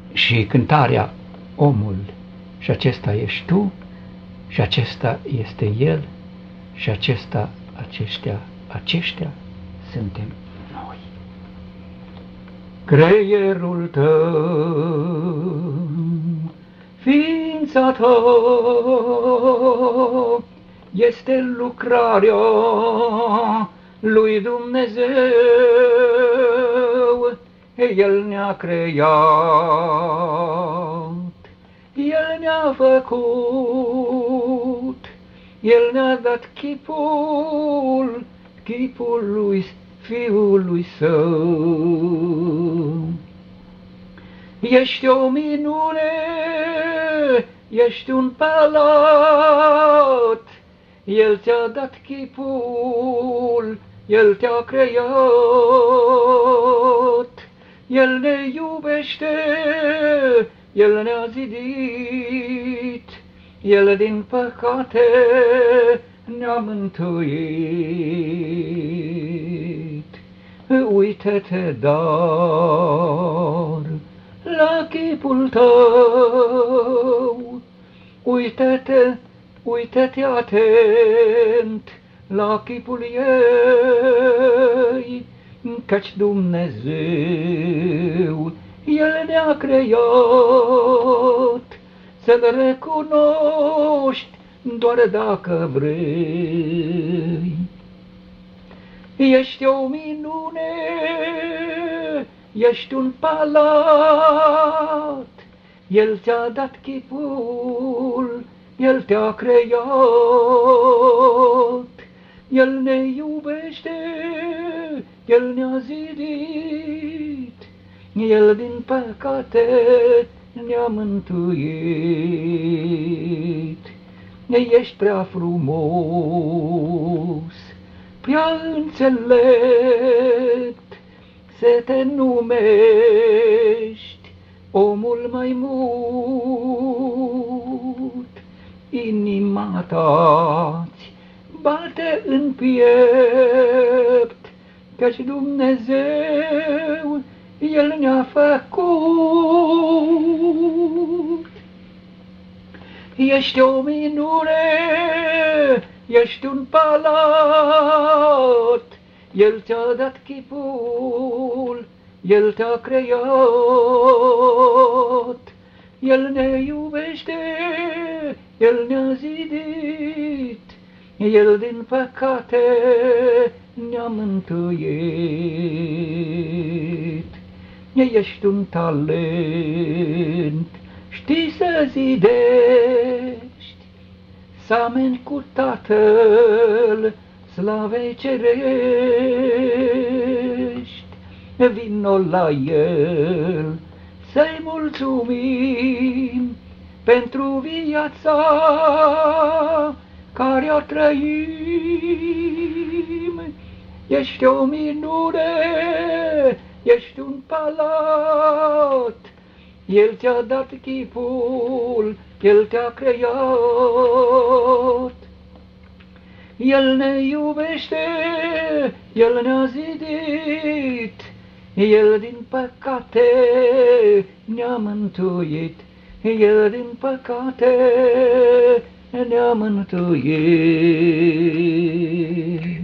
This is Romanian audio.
și cântarea omul, și acesta ești tu, și acesta este el, și aceștia suntem noi. Creierul tău, ființa ta, este lucrarea lui Dumnezeu. El ne-a creat, El ne-a făcut, El ne-a dat chipul lui Fiului Său. Ești o minune, ești un palat, El ți-a dat chipul, El te-a creat, El ne iubește, El ne-a zidit, El din păcate ne-a mântuit. Uită-te dar la chipul tău, uită-te atent la chipul ei, căci Dumnezeu, El ne-a creat, să-L recunoști doar dacă vrei. Ești o minune, ești un palat, El ți-a dat chipul, El te-a creat, El ne iubește, El ne-a zidit, El din păcate ne-a mântuit. Ești prea frumos, prea înțelept, să te numești omul mai mult. Inima ta-ți bate în piept, căci Dumnezeu, El ne-a făcut. Ești o minune, ești un palat, El ți-a dat chipul, El te-a creat, El ne iubește, El ne-a zidit, El din păcate ne-a mântuit. Ești un talent, știi să zidești, să ameni cu Tatăl slavei cerești. Vino la El să-i mulțumim pentru viața care o trăim. Ești o minune, ești un palat, El ți-a dat chipul, El te-a creat, El ne iubește, El ne-a zidit, El din păcate ne-a mântuit, El din păcate ne-a mântuit.